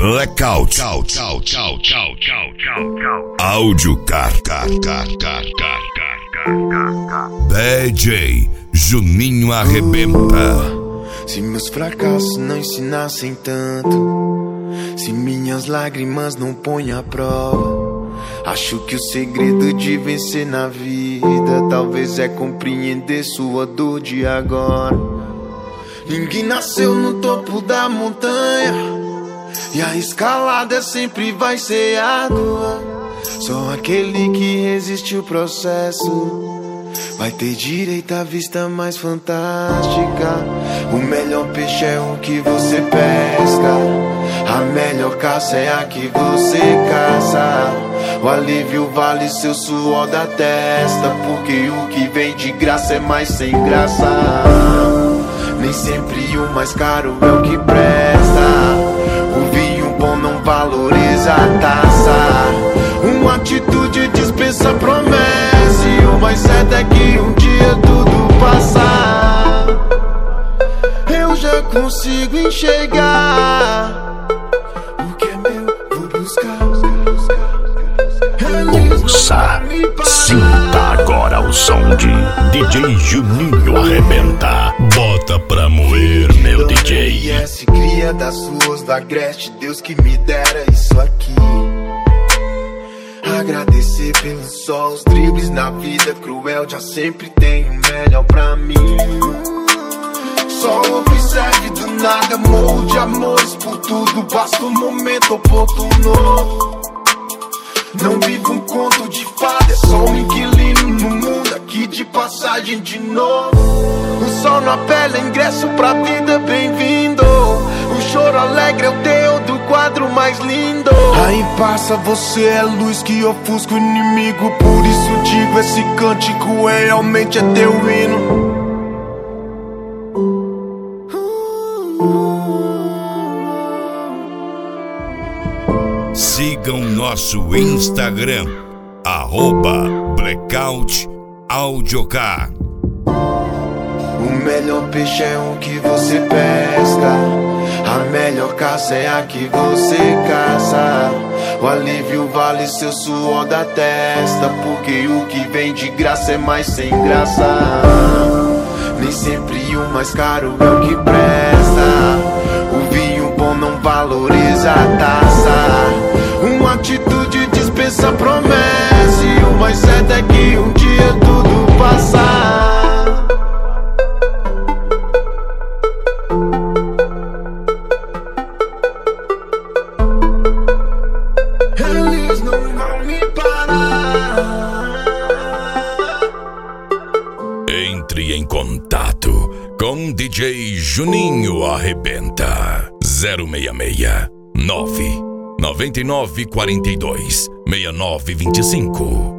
Blackout. Audiocar. DJ Juninho Arrebenta. Se meus fracassos não ensinassem tanto, se minhas lágrimas não põem à prova, acho que o segredo de vencer na vida talvez é compreender sua dor de agora. Ninguém nasceu no topo da montanha e a escalada sempre vai ser árdua. Só aquele que resiste o processo vai ter direito à vista mais fantástica. O melhor peixe é o que você pesca, a melhor caça é a que você caça. O alívio vale seu suor da testa, porque o que vem de graça é mais sem graça. Nem sempre o mais caro é o que presta, o vinho bom não valoriza a taça. Uma atitude dispensa promessa, e o mais certo é que um dia tudo passar. Eu já consigo enxergar o que é meu, vou buscar. Ouça, sinta agora o som de DJ Juninho Arrebenta. Bota pra moer, meu DJ. S cria das suas da Agreste, Deus que me dera isso aqui. Agradecer pelos só os dribles na vida cruel, já sempre tem o melhor pra mim. Só observe do nada, morro de amores por tudo, basta um momento oportuno. Não vivo um conto de fada, é só um inquilino no mundo, aqui de passagem de novo. O sol na pele, ingresso pra vida, bem-vindo. O choro alegre é o teu do quadro mais lindo. Aí passa, você é luz que ofusca o inimigo. Por isso digo, esse cântico realmente é teu hino. Sigam nosso Instagram, @Blackout Audiocar. O melhor peixe é o que você pesca, a melhor caça é a que você caça. O alívio vale seu suor da testa, porque o que vem de graça é mais sem graça. Nem sempre o mais caro é o que presta, o vinho bom não valoriza a taça. Uma atitude dispensa promessa, e o mais certo é que um dia tudo passar. Eles não vão me parar. Entre em contato com DJ Juninho Arrebenta. 066 99942 6925.